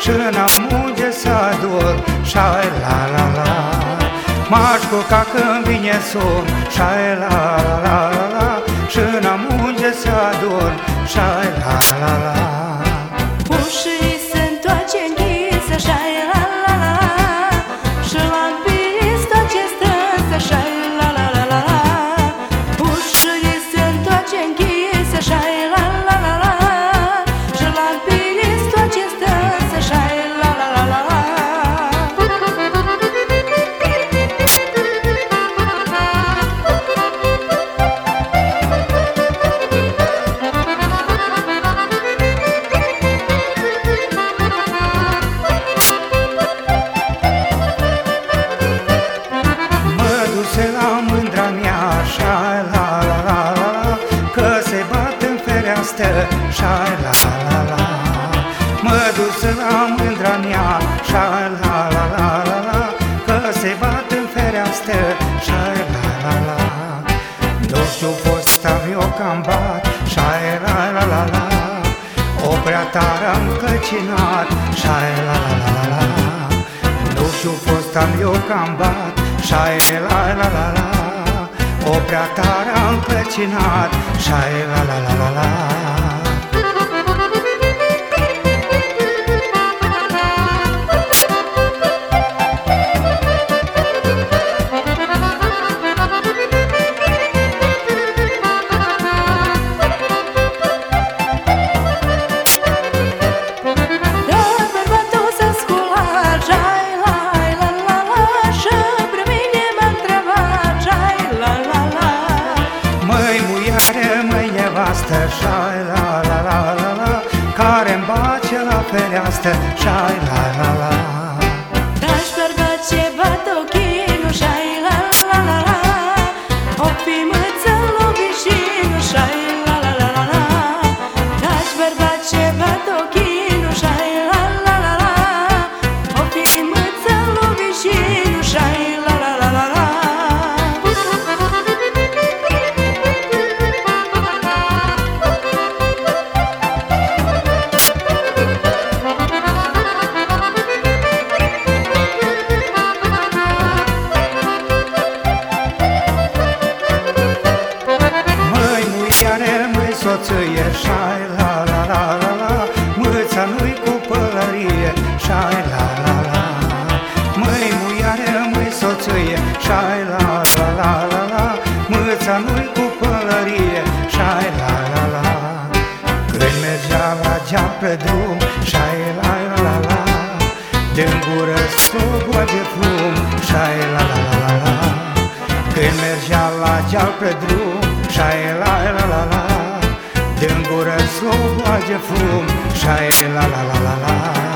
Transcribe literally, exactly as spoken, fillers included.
și n-amunge să ador, șai la la la. M-aș culca când vine somn, șai la la la la, și n-amunge să ador, șai la la la. Ușii se întoarce închisă, șai la la la, și lampii stoace strânsă, șai la la la la. Ușii se întoarce închisă, șai la la la la, și lampii stoace strânsă, șai la la la la. La mândra mea, șai la la la la, că se bat în fereastră, șai la la la. Mă dus la mândra mea, șai la la la la, că se bat în fereastră, șai la la la. Nu știu fosta mi-o cam bat, șai la la la la, o prea tare am căcinat, șai la la la la. Nu știu fosta mi-o cam bat, șai la la la la, o prea tare am căcinat, șai la la la la la. Șai la la la la la, care-mi bace la fereastră, șai la la la. Dași bărbace bat ochinu, șai la la la la, o fimâță lovișinu, șai la la la la la. Dași bărbace bat ochinu, șai la la la la, o fimâță lovișinu, șai la la la la la. Soție, șai la la la la la, mâța nu-i cu pălărie, șai la la la. Măi muiare, măi soție, șai la la la la la, mâța nu-i cu pălărie, șai la la la. Când mergea la geam pe drum, șai la la la la, din gură slobua de fum, șai la la la la la. Când mergea la geam pe drum, șai la la la la, din gură slobua de fum, șai la la la la la.